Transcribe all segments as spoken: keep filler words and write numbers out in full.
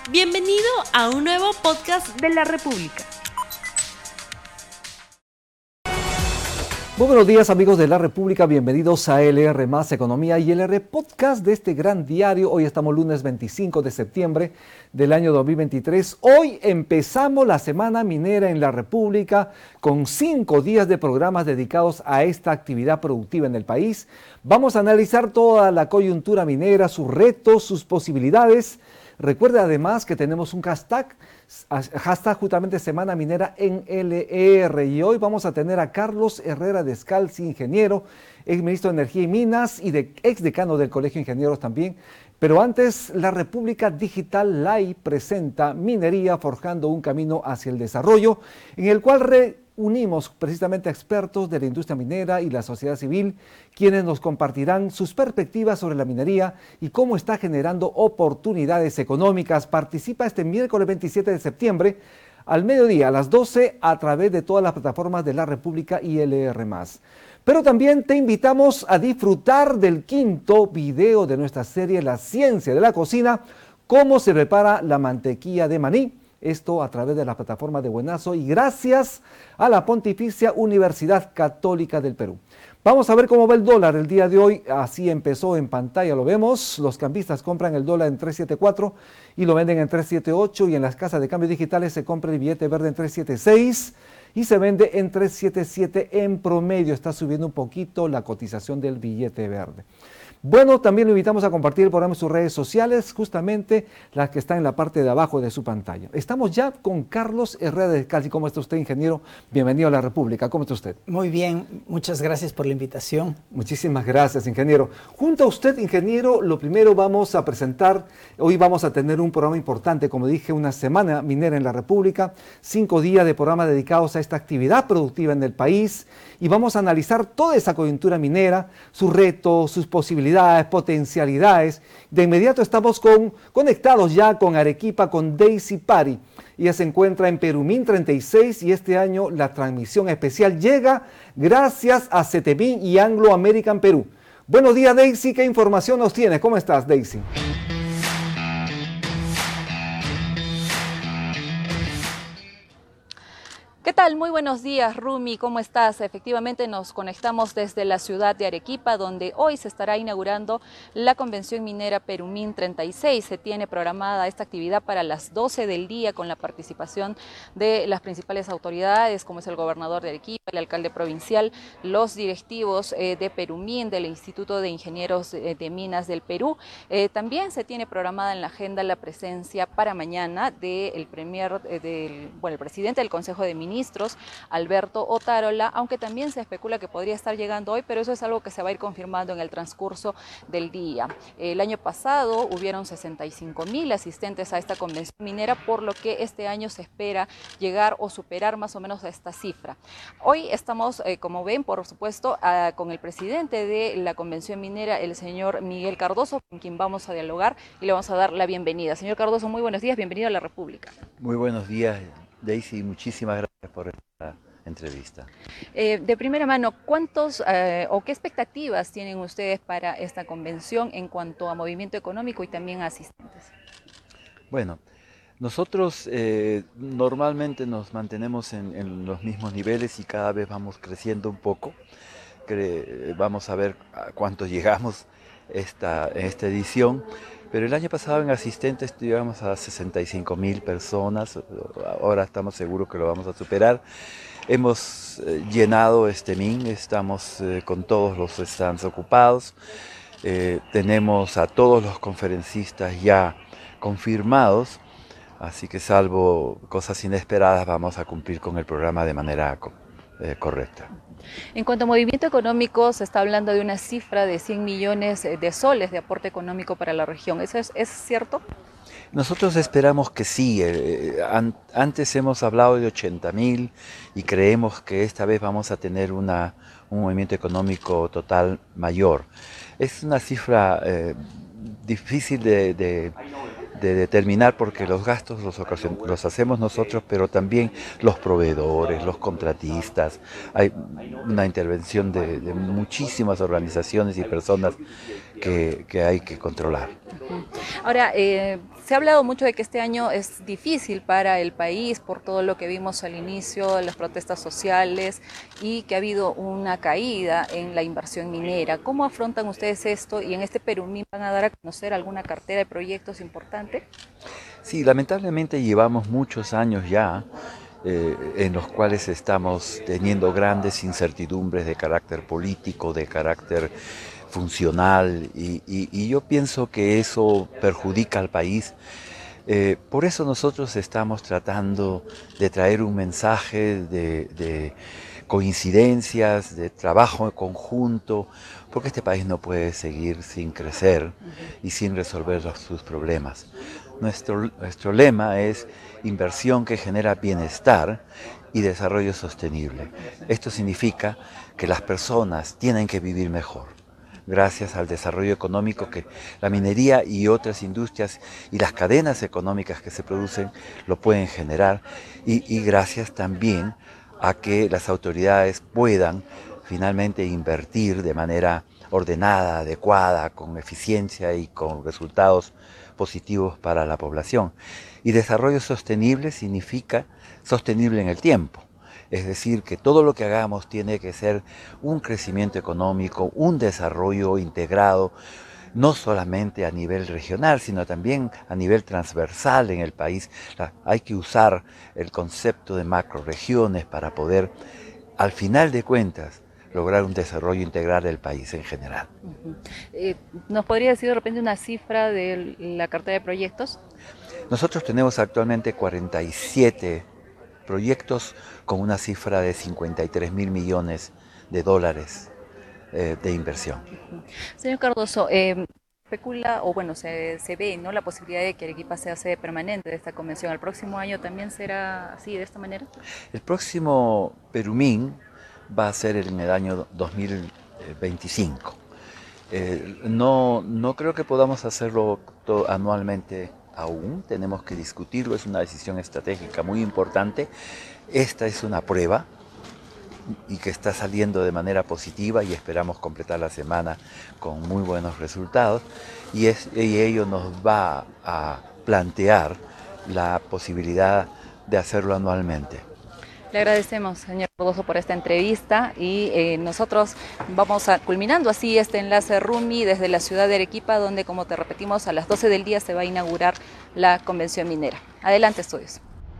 Bienvenido a un nuevo podcast de la República. Muy buenos días, amigos de la República, bienvenidos a L R más Economía y L R Podcast de este gran diario. Hoy estamos lunes veinticinco de septiembre del año dos mil veintitrés. Hoy empezamos la Semana Minera en la República con cinco días de programas dedicados a esta actividad productiva en el país. Vamos a analizar toda la coyuntura minera, sus retos, sus posibilidades. Recuerda además que tenemos un hashtag, hashtag justamente Semana Minera en L R, y hoy vamos a tener a Carlos Herrera Descalzi, ingeniero, ex ministro de Energía y Minas y de, ex decano del Colegio de Ingenieros también. Pero antes, la República Digital Live presenta Minería Forjando un Camino hacia el Desarrollo, en el cual reunimos precisamente a expertos de la industria minera y la sociedad civil, quienes nos compartirán sus perspectivas sobre la minería y cómo está generando oportunidades económicas. Participa este miércoles veintisiete de septiembre al mediodía, a las doce, a través de todas las plataformas de la República y L R más. Pero también te invitamos a disfrutar del quinto video de nuestra serie La Ciencia de la Cocina, cómo se prepara la mantequilla de maní. Esto a través de la plataforma de Buenazo y gracias a la Pontificia Universidad Católica del Perú. Vamos a ver cómo va el dólar el día de hoy. Así empezó en pantalla, lo vemos. Los cambistas compran el dólar en tres setenta y cuatro y lo venden en tres setenta y ocho, y en las casas de cambios digitales se compra el billete verde en tres setenta y seis y se vende en tres setenta y siete en promedio. Está subiendo un poquito la cotización del billete verde. Bueno, también lo invitamos a compartir el programa en sus redes sociales, justamente las que están en la parte de abajo de su pantalla. Estamos ya con Carlos Herrera Descalzi. ¿Cómo está usted, ingeniero? Bienvenido a la República. ¿Cómo está usted? Muy bien, muchas gracias por la invitación. Muchísimas gracias, ingeniero. Junto a usted, ingeniero, lo primero vamos a presentar, hoy vamos a tener un programa importante, como dije, una semana minera en la República, cinco días de programa dedicados a esta actividad productiva en el país, y vamos a analizar toda esa coyuntura minera, sus retos, sus posibilidades, potencialidades. De inmediato estamos con, conectados ya con Arequipa, con Daisy Pari. Ella se encuentra en Perumín treinta y seis y este año la transmisión especial llega gracias a CETEMIN y Anglo American Perú. Buenos días, Daisy, ¿qué información nos tienes? ¿Cómo estás, Daisy? ¿Qué tal? Muy buenos días, Rumi, ¿cómo estás? Efectivamente nos conectamos desde la ciudad de Arequipa, donde hoy se estará inaugurando la Convención Minera Perumín treinta y seis. Se tiene programada esta actividad para las doce del día con la participación de las principales autoridades, como es el gobernador de Arequipa, el alcalde provincial, los directivos eh, de Perumín, del Instituto de Ingenieros eh, de Minas del Perú. Eh, también se tiene programada en la agenda la presencia para mañana del premier, eh, del, bueno, el presidente del Consejo de Ministros, Ministros, Alberto Otárola, aunque también se especula que podría estar llegando hoy, pero eso es algo que se va a ir confirmando en el transcurso del día. El año pasado hubieron sesenta y cinco mil asistentes a esta convención minera, por lo que este año se espera llegar o superar más o menos a esta cifra. Hoy estamos, eh, como ven, por supuesto, a, con el presidente de la convención minera, el señor Miguel Cardoso, con quien vamos a dialogar y le vamos a dar la bienvenida. Señor Cardoso, muy buenos días, bienvenido a la República. Muy buenos días, Daisy, muchísimas gracias por esta entrevista. Eh, de primera mano, ¿cuántos eh, o qué expectativas tienen ustedes para esta convención en cuanto a movimiento económico y también a asistentes? Bueno, nosotros eh, normalmente nos mantenemos en, en los mismos niveles y cada vez vamos creciendo un poco. Cre- vamos a ver a cuánto llegamos esta, en esta edición. Pero el año pasado en asistentes llegamos a sesenta y cinco mil personas, ahora estamos seguros que lo vamos a superar. Hemos eh, llenado este M I N, estamos eh, con todos los stands ocupados, eh, tenemos a todos los conferencistas ya confirmados, así que salvo cosas inesperadas vamos a cumplir con el programa de manera eh, correcta. En cuanto a movimiento económico, se está hablando de una cifra de cien millones de soles de aporte económico para la región. ¿Eso es, es cierto? Nosotros esperamos que sí. Eh, an, antes hemos hablado de ochenta mil y creemos que esta vez vamos a tener una, un movimiento económico total mayor. Es una cifra eh, difícil de, de, de determinar porque los gastos los, los hacemos nosotros, pero también los proveedores, los contratistas. Hay una intervención de, de muchísimas organizaciones y personas que, que hay que controlar. Ahora, eh, se ha hablado mucho de que este año es difícil para el país por todo lo que vimos al inicio, las protestas sociales y que ha habido una caída en la inversión minera. ¿Cómo afrontan ustedes esto y en este Perumín van a dar a conocer alguna cartera de proyectos importante? Sí, lamentablemente llevamos muchos años ya eh, en los cuales estamos teniendo grandes incertidumbres de carácter político, de carácter funcional y, y, y yo pienso que eso perjudica al país. Eh, por eso nosotros estamos tratando de traer un mensaje de, de coincidencias, de trabajo en conjunto, porque este país no puede seguir sin crecer y sin resolver los, sus problemas. Nuestro, nuestro lema es inversión que genera bienestar y desarrollo sostenible. Esto significa que las personas tienen que vivir mejor, gracias al desarrollo económico que la minería y otras industrias y las cadenas económicas que se producen lo pueden generar y, y gracias también a que las autoridades puedan finalmente invertir de manera ordenada, adecuada, con eficiencia y con resultados positivos para la población. Y desarrollo sostenible significa sostenible en el tiempo. Es decir, que todo lo que hagamos tiene que ser un crecimiento económico, un desarrollo integrado, no solamente a nivel regional, sino también a nivel transversal en el país. Hay que usar el concepto de macroregiones para poder, al final de cuentas, lograr un desarrollo integral del país en general. Uh-huh. eh, ¿Nos podría decir de repente una cifra de la cartera de proyectos? Nosotros tenemos actualmente cuarenta y siete proyectos con una cifra de cincuenta y tres mil millones de dólares eh, de inversión. Uh-huh. Señor Cardoso, eh, especula, o bueno, se, se ve, ¿no?, la posibilidad de que Arequipa sea sede permanente de esta convención. ¿El próximo año también será así, de esta manera? El próximo Perumín va a ser en el año dos mil veinticinco. Eh, no, no creo que podamos hacerlo todo, anualmente aún, tenemos que discutirlo, es una decisión estratégica muy importante. Esta es una prueba y que está saliendo de manera positiva y esperamos completar la semana con muy buenos resultados y, es, y ello nos va a plantear la posibilidad de hacerlo anualmente. Le agradecemos, señor Cardoso, por esta entrevista y eh, nosotros vamos a, culminando así este enlace Rumi desde la ciudad de Arequipa, donde, como te repetimos, a las doce del día se va a inaugurar la convención minera. Adelante, estudios.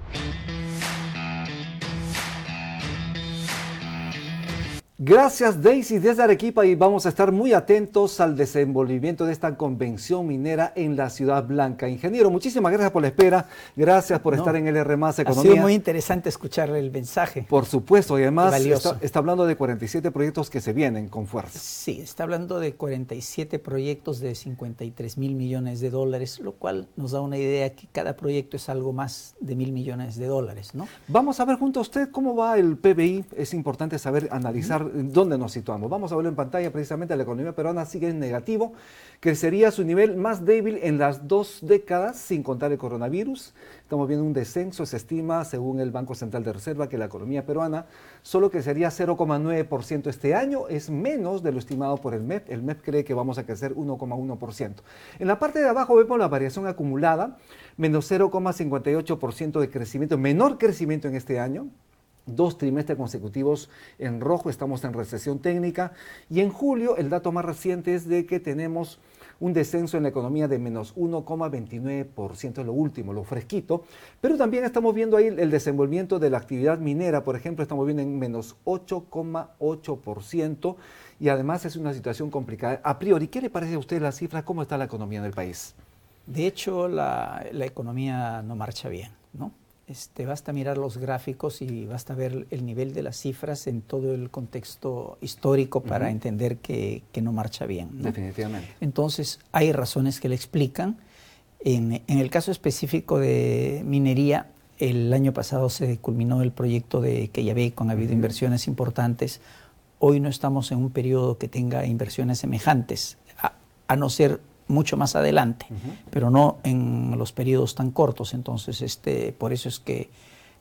Gracias, Daisy, desde Arequipa, y vamos a estar muy atentos al desenvolvimiento de esta convención minera en la Ciudad Blanca. Ingeniero, muchísimas gracias por la espera, gracias por no, estar en L R más Economía. Ha sido muy interesante escuchar el mensaje. Por supuesto, y además está, está hablando de cuarenta y siete proyectos que se vienen con fuerza. Sí, está hablando de cuarenta y siete proyectos de cincuenta y tres mil millones de dólares, lo cual nos da una idea que cada proyecto es algo más de mil millones de dólares, ¿no? Vamos a ver junto a usted cómo va el P B I, es importante saber, analizar uh-huh. dónde nos situamos. Vamos a verlo en pantalla. Precisamente la economía peruana sigue en negativo, crecería su nivel más débil en las dos décadas sin contar el coronavirus. Estamos viendo un descenso, se estima, según el Banco Central de Reserva, que la economía peruana solo crecería cero coma nueve por ciento este año, es menos de lo estimado por el M E P. El M E P cree que vamos a crecer uno coma uno por ciento. En la parte de abajo vemos la variación acumulada, menos cero coma cincuenta y ocho por ciento de crecimiento, menor crecimiento en este año. Dos trimestres consecutivos en rojo, estamos en recesión técnica, y en julio el dato más reciente es de que tenemos un descenso en la economía de menos uno coma veintinueve por ciento, es lo último, lo fresquito, pero también estamos viendo ahí el desenvolvimiento de la actividad minera, por ejemplo, estamos viendo en menos ocho coma ocho por ciento, y además es una situación complicada. A priori, ¿qué le parece a usted la cifra? ¿Cómo está la economía del país? De hecho, la, la economía no marcha bien, ¿no? Este, basta mirar los gráficos y basta ver el nivel de las cifras en todo el contexto histórico para uh-huh. entender que, que no marcha bien, ¿no? Definitivamente. Entonces, hay razones que le explican. En, en el caso específico de minería, el año pasado se culminó el proyecto de Quellaveco, han habido uh-huh. inversiones importantes. Hoy no estamos en un periodo que tenga inversiones semejantes, a, a no ser mucho más adelante, uh-huh. pero no en los periodos tan cortos. Entonces, este, por eso es que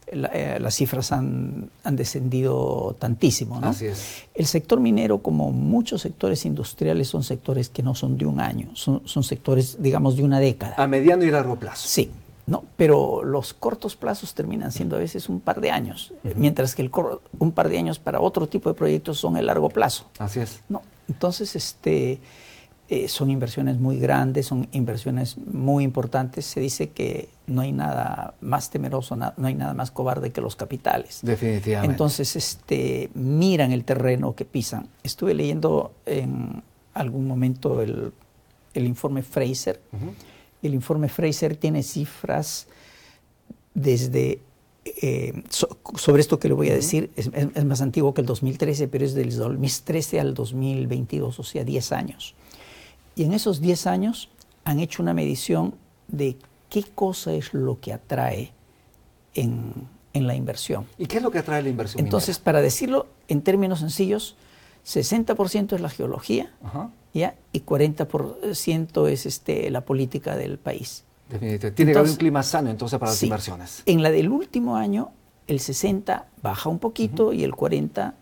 la, eh, las cifras han, han descendido tantísimo, ¿no? Así es. El sector minero, como muchos sectores industriales, son sectores que no son de un año, son, son sectores, digamos, de una década. A mediano y largo plazo. Sí, ¿no? Pero los cortos plazos terminan siendo a veces un par de años, uh-huh. mientras que el cor- un par de años para otro tipo de proyectos son el largo plazo. Así es. ¿No? Entonces, este... Eh, son inversiones muy grandes, son inversiones muy importantes. Se dice que no hay nada más temeroso, na, no hay nada más cobarde que los capitales. Definitivamente. Entonces, este, miran el terreno que pisan. Estuve leyendo en algún momento el, el informe Fraser. Uh-huh. El informe Fraser tiene cifras desde... Eh, so, sobre esto que le voy a decir, uh-huh. es, es más antiguo que el dos mil trece, pero es del dos mil trece al dos mil veintidós, o sea, diez años. Y en esos diez años han hecho una medición de qué cosa es lo que atrae en, en la inversión. ¿Y qué es lo que atrae la inversión? Entonces, minera? para decirlo en términos sencillos, sesenta por ciento es la geología, uh-huh. ¿ya? Y cuarenta por ciento es este, la política del país. Definitivamente. Tiene entonces, que haber un clima sano entonces para las sí, inversiones. En la del último año, el sesenta baja un poquito uh-huh. y el cuarenta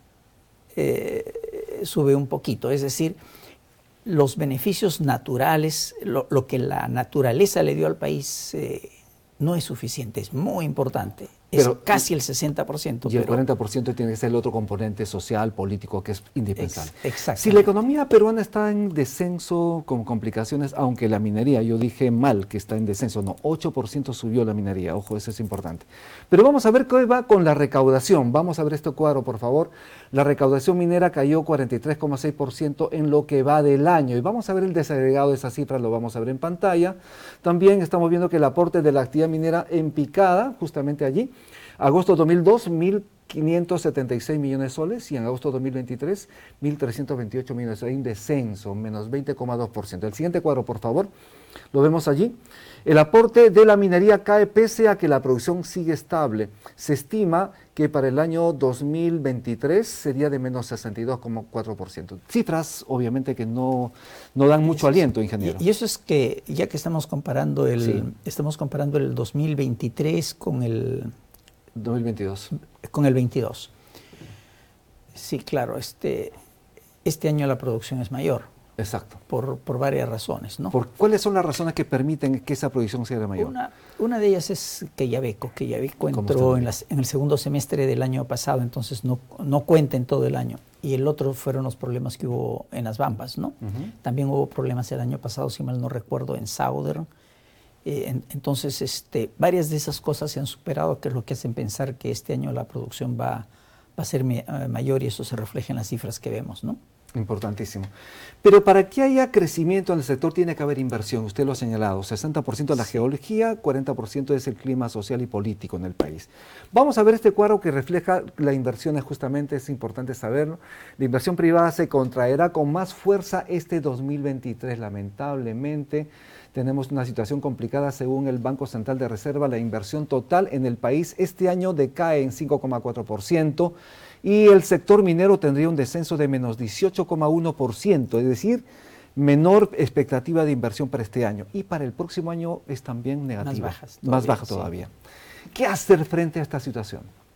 eh, sube un poquito. Es decir, los beneficios naturales, lo, lo que la naturaleza le dio al país eh, no es suficiente, es muy importante. Pero, es casi el sesenta por ciento. Y el pero, cuarenta por ciento tiene que ser el otro componente social, político, que es indispensable. Exacto. Si la economía peruana está en descenso con complicaciones, aunque la minería, yo dije mal que está en descenso, no, ocho por ciento subió la minería, ojo, eso es importante. Pero vamos a ver qué va con la recaudación. Vamos a ver este cuadro, por favor. La recaudación minera cayó cuarenta y tres coma seis por ciento en lo que va del año. Y vamos a ver el desagregado de esas cifras, lo vamos a ver en pantalla. También estamos viendo que el aporte de la actividad minera en picada, justamente allí, agosto dos mil dos, mil quinientos setenta y seis millones de soles, y en agosto dos mil veintitrés, mil trescientos veintiocho millones de soles. Hay un descenso, menos veinte coma dos por ciento. El siguiente cuadro, por favor, lo vemos allí. El aporte de la minería cae pese a que la producción sigue estable. Se estima que para el año dos mil veintitrés sería de menos sesenta y dos coma cuatro por ciento. Cifras, obviamente, que no, no dan mucho aliento, ingeniero. Y, y eso es que, ya que estamos comparando el, sí. estamos comparando el dos mil veintitrés con el... dos mil veintidós. Con el veintidós. Sí, claro, este, este año la producción es mayor. Exacto. Por, por varias razones, ¿no? ¿Por cuáles son las razones que permiten que esa producción sea mayor? Una, una de ellas es Quellaveco. Quellaveco entró en, las, en el segundo semestre del año pasado, entonces no, no cuenta en todo el año. Y el otro fueron los problemas que hubo en las Bambas, ¿no? Uh-huh. También hubo problemas el año pasado, si mal no recuerdo, en Southern. Eh, en, entonces, este, varias de esas cosas se han superado, que es lo que hacen pensar que este año la producción va, va a ser me, uh, mayor, y eso se refleja en las cifras que vemos, ¿no? Importantísimo. Pero para que haya crecimiento en el sector tiene que haber inversión, usted lo ha señalado, sesenta por ciento de la geología, cuarenta por ciento es el clima social y político en el país. Vamos a ver este cuadro que refleja la inversión, justamente es importante saberlo. La inversión privada se contraerá con más fuerza este dos mil veintitrés, lamentablemente. Tenemos una situación complicada según el Banco Central de Reserva. La inversión total en el país este año decae en cinco coma cuatro por ciento y el sector minero tendría un descenso de menos dieciocho coma uno por ciento, es decir, menor expectativa de inversión para este año. Y para el próximo año es también negativa, más, bajas todavía, más baja todavía. Sí. ¿Qué hacer frente a esta situación?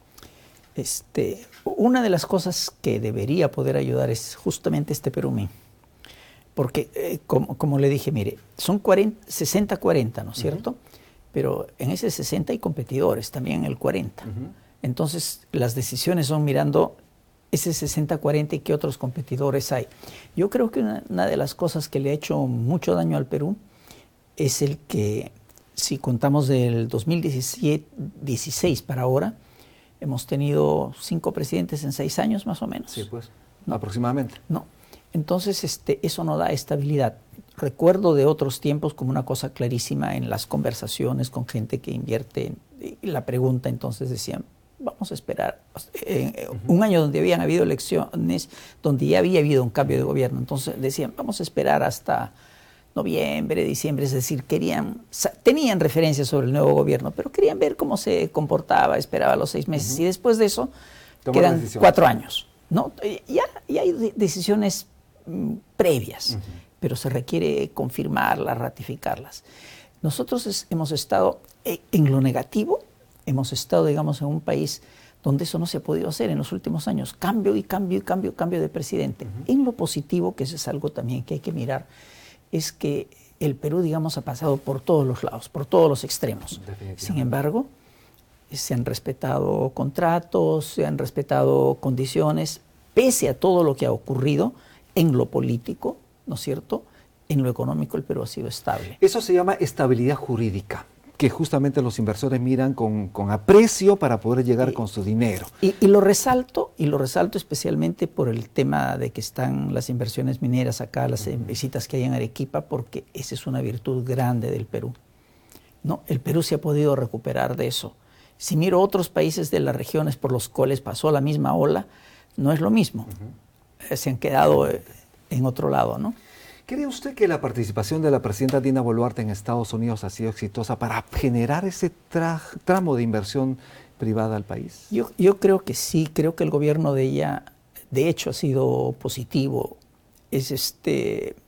Este, una de las cosas que debería poder ayudar es justamente este Perumín. Porque, eh, como, como le dije, mire, son sesenta cuarenta, ¿no es cierto? Uh-huh. Pero en ese sesenta hay competidores, también en el cuarenta. Uh-huh. Entonces, las decisiones son mirando ese sesenta cuarenta y qué otros competidores hay. Yo creo que una, una de las cosas que le ha hecho mucho daño al Perú es el que, si contamos del dos mil dieciséis para ahora, hemos tenido cinco presidentes en seis años más o menos. Sí, pues, ¿no? Aproximadamente. No. Entonces, este, eso no da estabilidad. Recuerdo de otros tiempos como una cosa clarísima en las conversaciones con gente que invierte. En, y la pregunta entonces decían, vamos a esperar. Eh, uh-huh. Un año donde habían habido elecciones, donde ya había habido un cambio de gobierno. Entonces decían, vamos a esperar hasta noviembre, diciembre. Es decir, querían, tenían referencias sobre el nuevo gobierno, pero querían ver cómo se comportaba, esperaba los seis meses. Uh-huh. Y después de eso, Tomar quedan cuatro años. ¿No? Ya, ya hay decisiones previas, uh-huh. pero se requiere confirmarlas, ratificarlas. Nosotros es, hemos estado en lo negativo hemos estado, digamos, en un país donde eso no se ha podido hacer en los últimos años. Cambio y cambio y cambio, cambio de presidente. Uh-huh. En lo positivo, que eso es algo también que hay que mirar, es que el Perú, digamos, ha pasado por todos los lados, por todos los extremos. Sin embargo, se han respetado contratos, se han respetado condiciones, pese a todo lo que ha ocurrido en lo político, ¿no es cierto? En lo económico el Perú ha sido estable. Eso se llama estabilidad jurídica, que justamente los inversores miran con, con aprecio para poder llegar y, con su dinero. Y, y lo resalto, y lo resalto especialmente por el tema de que están las inversiones mineras acá, las uh-huh. visitas que hay en Arequipa, porque esa es una virtud grande del Perú. ¿No? El Perú se ha podido recuperar de eso. Si miro otros países de las regiones por los cuales pasó la misma ola, no es lo mismo. Uh-huh. Se han quedado en otro lado, ¿no? ¿Cree usted que la participación de la presidenta Dina Boluarte en Estados Unidos ha sido exitosa para generar ese tra- tramo de inversión privada al país? Yo, yo creo que sí, creo que el gobierno de ella, de hecho, ha sido positivo. Es este,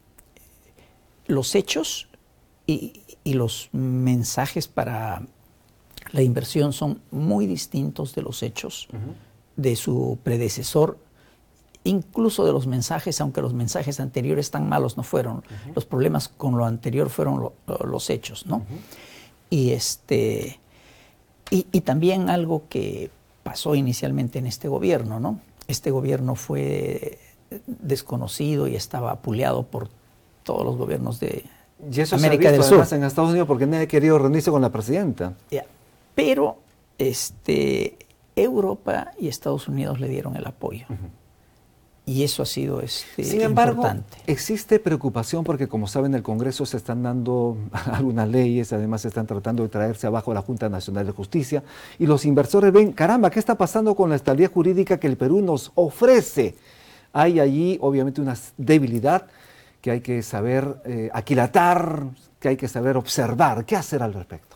los hechos y, y los mensajes para la inversión son muy distintos de los hechos uh-huh. de su predecesor, incluso de los mensajes, aunque los mensajes anteriores tan malos no fueron. Uh-huh. Los problemas con lo anterior fueron lo, lo, los hechos, ¿no? Uh-huh. Y, este, y, y también algo que pasó inicialmente en este gobierno, ¿no? Este gobierno fue desconocido y estaba apuleado por todos los gobiernos de y eso América se ha visto, del Sur. Además, en Estados Unidos, porque nadie ha querido reunirse con la presidenta. Yeah. Pero este, Europa y Estados Unidos le dieron el apoyo. Uh-huh. Y eso ha sido este, Sin embargo, importante. Existe preocupación porque, como saben, en el Congreso se están dando algunas leyes, además se están tratando de traerse abajo a la Junta Nacional de Justicia, y los inversores ven, caramba, ¿qué está pasando con la estabilidad jurídica que el Perú nos ofrece? Hay allí, obviamente, una debilidad que hay que saber eh, aquilatar, que hay que saber observar. ¿Qué hacer al respecto?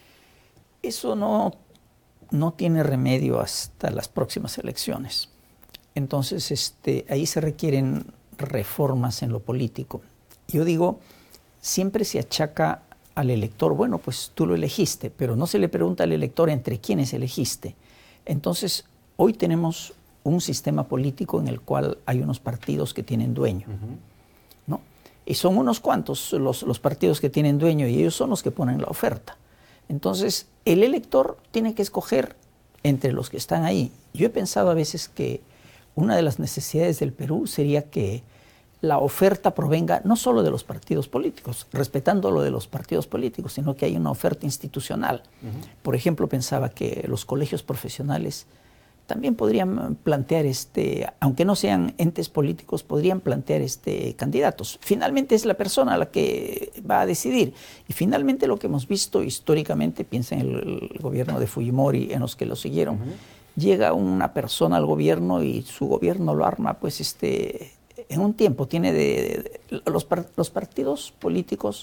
Eso no, no tiene remedio hasta las próximas elecciones. Entonces, este, ahí se requieren reformas en lo político. Yo digo, siempre se achaca al elector, bueno, pues tú lo elegiste, pero no se le pregunta al elector entre quiénes elegiste. Entonces, hoy tenemos un sistema político en el cual hay unos partidos que tienen dueño, uh-huh. ¿no? Y son unos cuantos los, los partidos que tienen dueño y ellos son los que ponen la oferta. Entonces, el elector tiene que escoger entre los que están ahí. Yo he pensado a veces que una de las necesidades del Perú sería que la oferta provenga no solo de los partidos políticos, respetando lo de los partidos políticos, sino que hay una oferta institucional. Uh-huh. Por ejemplo, pensaba que los colegios profesionales también podrían plantear, este, aunque no sean entes políticos, podrían plantear este, candidatos. Finalmente es la persona la que va a decidir. Y finalmente lo que hemos visto históricamente, piensa en el, el gobierno de Fujimori, en los que lo siguieron, uh-huh. llega una persona al gobierno y su gobierno lo arma pues este en un tiempo. Tiene de, de los, los partidos políticos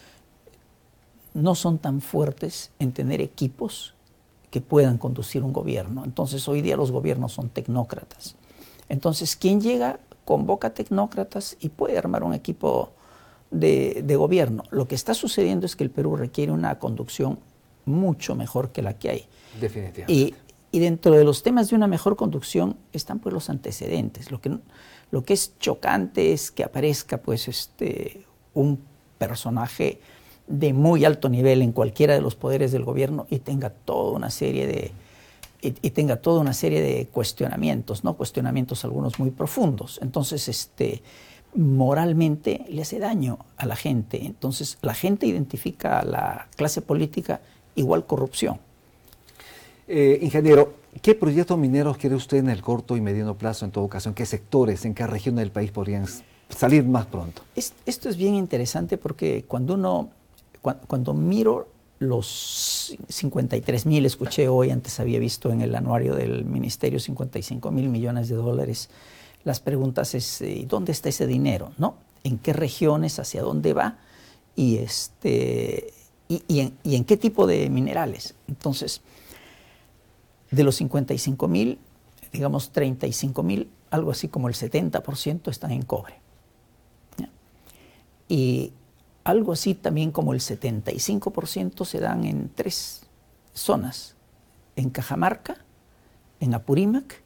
no son tan fuertes en tener equipos que puedan conducir un gobierno. Entonces hoy día los gobiernos son tecnócratas. Entonces quien llega convoca tecnócratas y puede armar un equipo de, de gobierno. Lo que está sucediendo es que el Perú requiere una conducción mucho mejor que la que hay. Definitivamente. Y, Y dentro de los temas de una mejor conducción están pues los antecedentes. Lo que, lo que es chocante es que aparezca pues este, un personaje de muy alto nivel en cualquiera de los poderes del gobierno y tenga toda una serie de y, y tenga toda una serie de cuestionamientos, ¿no? Cuestionamientos algunos muy profundos. Entonces, este, moralmente le hace daño a la gente. Entonces, la gente identifica a la clase política igual corrupción. Eh, ingeniero, ¿qué proyectos mineros quiere usted en el corto y mediano plazo, en todo caso? ¿En qué sectores, en qué regiones del país podrían salir más pronto? Es, esto es bien interesante porque cuando uno, cuando, cuando miro los cincuenta y tres mil, escuché hoy, antes había visto en el anuario del ministerio cincuenta y cinco mil millones de dólares, las preguntas es, ¿dónde está ese dinero? ¿No? ¿En qué regiones? ¿Hacia dónde va? Y, este, y, y, en, y en qué tipo de minerales. Entonces, de los cincuenta y cinco mil, digamos treinta y cinco mil, algo así como el setenta por ciento están en cobre. ¿Ya? Y algo así también como el setenta y cinco por ciento se dan en tres zonas, en Cajamarca, en Apurímac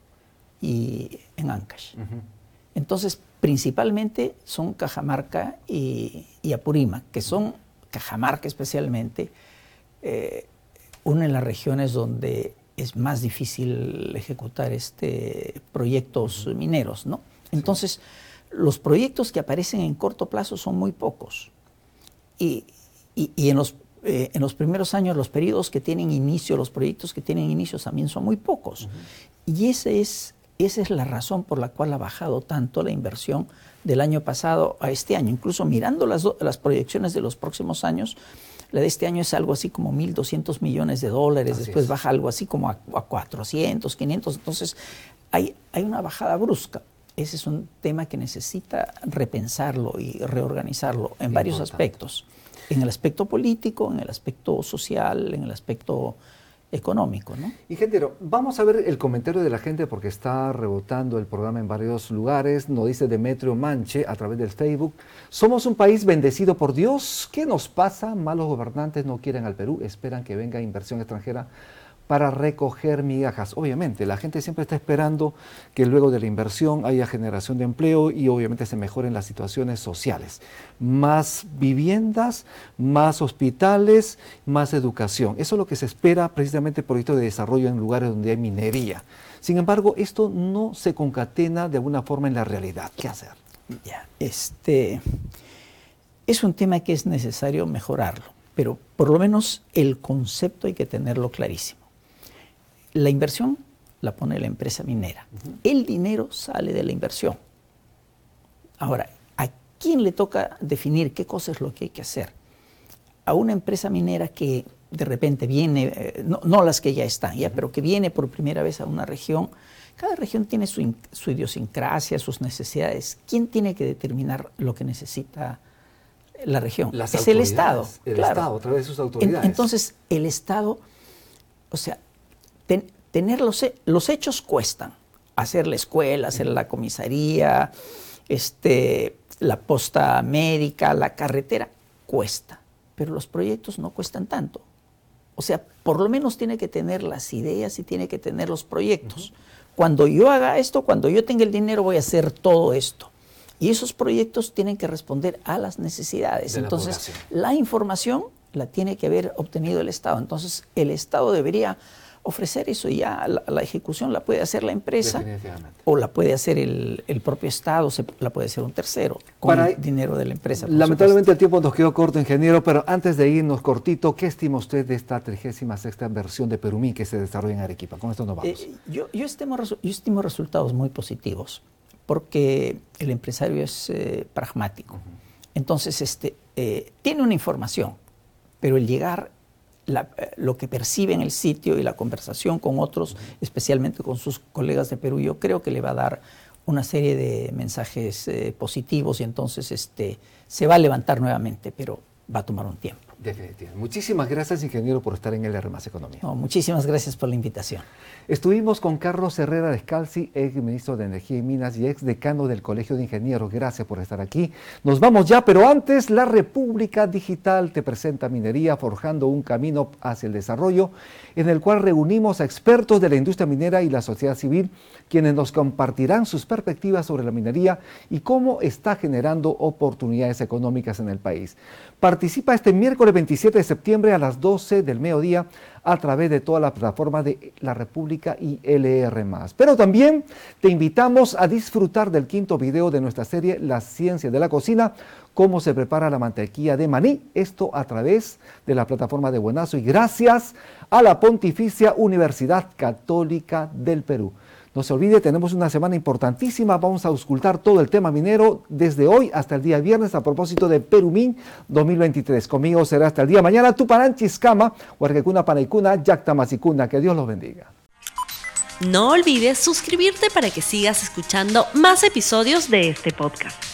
y en Ancash. Uh-huh. Entonces, principalmente son Cajamarca y, y Apurímac, que son, Cajamarca especialmente, eh, una de las regiones donde es más difícil ejecutar este, proyectos mineros, ¿no? Entonces, sí. Los proyectos que aparecen en corto plazo son muy pocos. Y, y, y en, los, eh, en los primeros años, los periodos que tienen inicio, los proyectos que tienen inicio también son muy pocos. Uh-huh. Y ese es, esa es la razón por la cual ha bajado tanto la inversión del año pasado a este año. Incluso mirando las, las proyecciones de los próximos años, la de este año es algo así como mil doscientos millones de dólares, así después es. Baja algo así como a, a cuatrocientos, quinientos, entonces hay, hay una bajada brusca. Ese es un tema que necesita repensarlo y reorganizarlo en varios importante. aspectos. En el aspecto político, en el aspecto social, en el aspecto económico, ¿no? Ingeniero, vamos a ver el comentario de la gente porque está rebotando el programa en varios lugares. Nos dice Demetrio Manche a través del Facebook: somos un país bendecido por Dios. ¿Qué nos pasa? Malos gobernantes no quieren al Perú, esperan que venga inversión extranjera para recoger migajas. Obviamente, la gente siempre está esperando que luego de la inversión haya generación de empleo y obviamente se mejoren las situaciones sociales. Más viviendas, más hospitales, más educación. Eso es lo que se espera precisamente por proyectos de desarrollo en lugares donde hay minería. Sin embargo, esto no se concatena de alguna forma en la realidad. ¿Qué hacer? Ya, este, es un tema que es necesario mejorarlo, pero por lo menos el concepto hay que tenerlo clarísimo. La inversión la pone la empresa minera. Uh-huh. El dinero sale de la inversión. Ahora, ¿a quién le toca definir qué cosa es lo que hay que hacer? A una empresa minera que de repente viene, eh, no, no las que ya están, ya, uh-huh. pero que viene por primera vez a una región. Cada región tiene su, su idiosincrasia, sus necesidades. ¿Quién tiene que determinar lo que necesita la región? Las es el Estado. El claro. Estado, a través de sus autoridades. En, entonces, el Estado, o sea, ten, tener los, los hechos cuestan. Hacer la escuela, hacer la comisaría, este, la posta médica, la carretera, cuesta. Pero los proyectos no cuestan tanto. O sea, por lo menos tiene que tener las ideas y tiene que tener los proyectos. Uh-huh. Cuando yo haga esto, cuando yo tenga el dinero, voy a hacer todo esto. Y esos proyectos tienen que responder a las necesidades. De Entonces, la, la información la tiene que haber obtenido el Estado. Entonces, el Estado debería ofrecer eso y ya la, la ejecución la puede hacer la empresa o la puede hacer el, el propio Estado, se, la puede hacer un tercero con Para, el dinero de la empresa. Lamentablemente supuesto. El tiempo nos quedó corto, ingeniero, pero antes de irnos cortito, ¿qué estima usted de esta trigésima sexta versión de Perumín que se desarrolla en Arequipa? Con esto nos vamos. Eh, yo, yo, estimo, yo estimo resultados muy positivos porque el empresario es eh, pragmático. Uh-huh. Entonces, este, eh, tiene una información, pero el llegar... La, lo que percibe en el sitio y la conversación con otros, uh-huh. especialmente con sus colegas de Perú, yo creo que le va a dar una serie de mensajes eh, positivos y entonces este, se va a levantar nuevamente, pero va a tomar un tiempo. Definitivamente. Muchísimas gracias, ingeniero, por estar en L R Más Economía. No, muchísimas gracias por la invitación. Estuvimos con Carlos Herrera Descalzi, ex ministro de Energía y Minas y ex decano del Colegio de Ingenieros. Gracias por estar aquí. Nos vamos ya, pero antes, La República Digital te presenta Minería, forjando un camino hacia el desarrollo, en el cual reunimos a expertos de la industria minera y la sociedad civil, quienes nos compartirán sus perspectivas sobre la minería y cómo está generando oportunidades económicas en el país. Participa este miércoles veintisiete de septiembre a las doce del mediodía a través de toda la plataforma de La República y L R más. Pero también te invitamos a disfrutar del quinto video de nuestra serie La Ciencia de la Cocina, cómo se prepara la mantequilla de maní, esto a través de la plataforma de Buenazo y gracias a la Pontificia Universidad Católica del Perú. No se olvide, tenemos una semana importantísima, vamos a auscultar todo el tema minero desde hoy hasta el día viernes a propósito de Perumín dos mil veintitrés. Conmigo será hasta el día mañana, Tuparanchis-Cama, Huarquecuna Panaicuna, Yactamasicuna. Que Dios los bendiga. No olvides suscribirte para que sigas escuchando más episodios de este podcast.